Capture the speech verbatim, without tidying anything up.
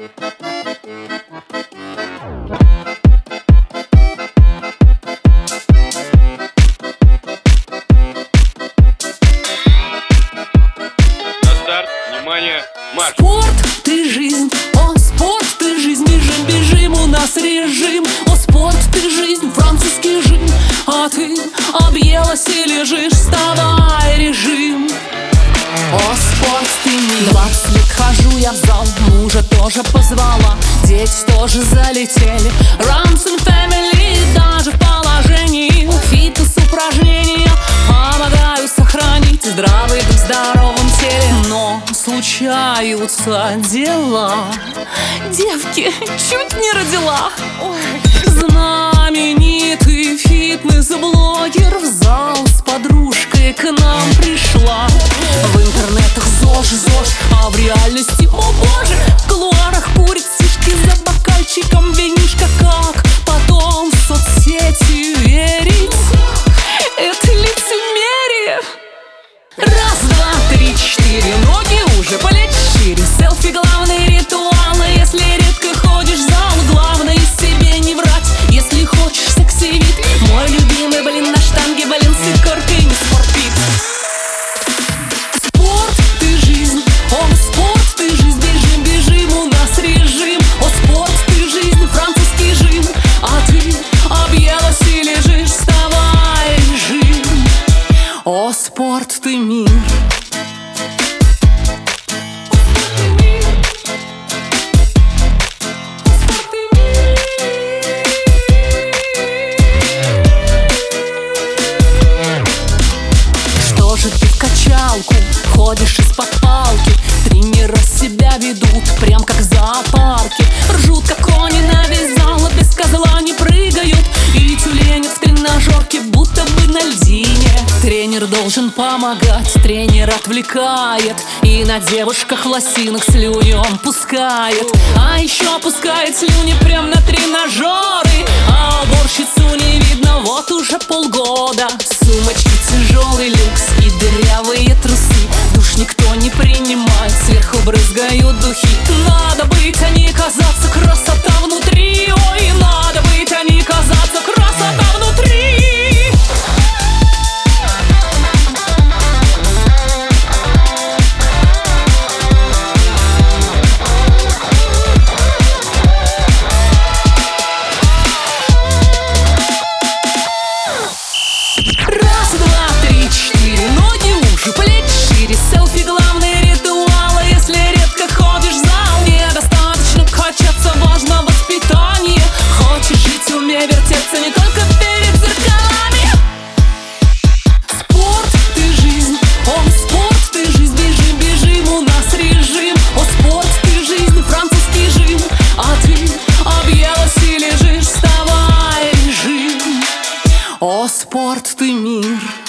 Марш. Спорт, ты жизнь, о, спорт, ты жизнь. Бежим, бежим, у нас режим. О, спорт, ты жизнь, французский жим. А ты объелась и лежишь, вставай, режим. О, спорт, ты мир. Двадцать лет хожу я в зал, мужа тоже позвала, дети тоже залетели. Runs and family, даже в положении фитнес-упражнения помогаю сохранить здравый дух в здоровом теле. Но случаются дела, девки чуть не родила. Знаменитый фитнес-блогер в зал с подружкой к нам пришла. В интернетах ЗОЖ, ЗОЖ, а в реальности, о боже, в кулуарах курит сишки за бокальчиком винишка. Как потом в соцсети верить? Это лицемерие. Раз, два, три, четыре, ноги уже полечь шире. Селфи — главный ритуал. Если редко ходишь в зал, главное себе не врать. Если хочешь секси-вид, мой любимый, блин, на штанге, блин, с икоркой, не спортфит. Спорт, ты жизнь, о, спорт, ты жизнь. Бежим, бежим, у нас режим. О, спорт, ты жизнь, французский жим. А ты объелась и лежишь, вставай, режим. О, спорт, ты мир. Что же ты в качалку ходишь из-под палки? Тренера себя ведут прям как в зоопарке. Ржут, как кони на весь зал, без козла не прыгают. И тюлени в тренажерке будто бы на льдине. Тренер должен помогать, тренер отвлекает. И на девушках в лосинах слюни он пускает. А еще пускает слюни прям на тренажеры. А уборщицу не видно вот уже полгода. Сумочки, тяжелый люкс и дырявые трусы. Душ никто не принимает, сверху брызгают духи. Надо быть, а не казаться, красота внутри. Ой, надо быть, а не казаться, красота внутри. Раз, два, три, четыре, ноги уже плечи шире. Селфи — главный ритуал. Если редко ходишь в зал, недостаточно качаться, важно воспитание. Хочешь жить, умей вертеться не только перед зеркалами. Спорт, ты жизнь, о, спорт, ты жизнь. Бежим, бежим, у нас режим. О, спорт, ты жизнь, французский жим. А ты объелась и лежишь, вставай, режим. О, спорт, ты мир.